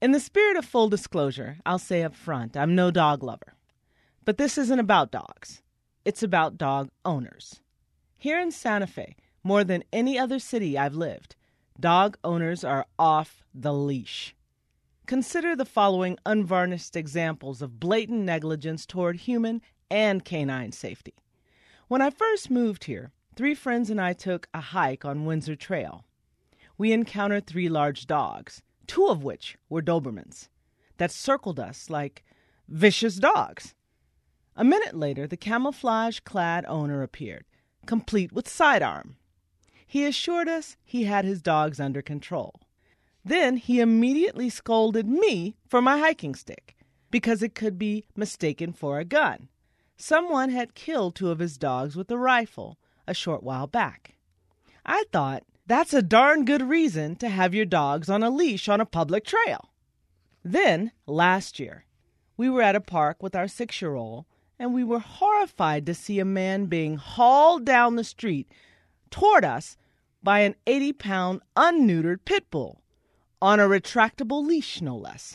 In the spirit of full disclosure, I'll say up front, I'm no dog lover. But this isn't about dogs. It's about dog owners. Here in Santa Fe, more than any other city I've lived, dog owners are off the leash. Consider the following unvarnished examples of blatant negligence toward human and canine safety. When I first moved here, 3 friends and I took a hike on Windsor Trail. We encountered 3 large dogs, 2 of which were Dobermans, that circled us like vicious dogs. A minute later, the camouflage-clad owner appeared, complete with sidearm. He assured us he had his dogs under control. Then he immediately scolded me for my hiking stick because it could be mistaken for a gun. Someone had killed 2 of his dogs with a rifle a short while back. I thought, that's a darn good reason to have your dogs on a leash on a public trail. Then, last year, we were at a park with our 6-year-old, and we were horrified to see a man being hauled down the street toward us by an 80-pound unneutered pit bull, on a retractable leash, no less.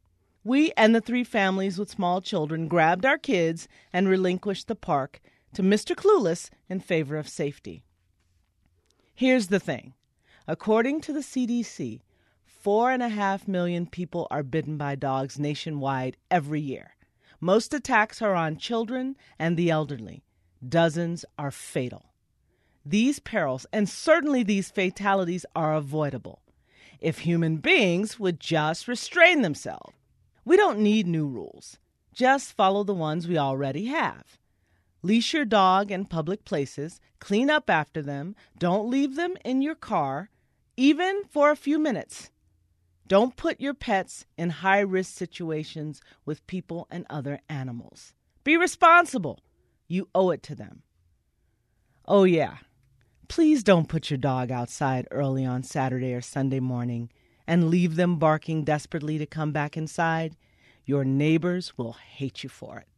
We and the 3 families with small children grabbed our kids and relinquished the park to Mr. Clueless in favor of safety. Here's the thing. According to the CDC, 4.5 million people are bitten by dogs nationwide every year. Most attacks are on children and the elderly. Dozens are fatal. These perils, and certainly these fatalities, are avoidable if human beings would just restrain themselves. We don't need new rules. Just follow the ones we already have. Leash your dog in public places, clean up after them, don't leave them in your car, even for a few minutes. Don't put your pets in high-risk situations with people and other animals. Be responsible. You owe it to them. Oh yeah, please don't put your dog outside early on Saturday or Sunday morning and leave them barking desperately to come back inside. Your neighbors will hate you for it.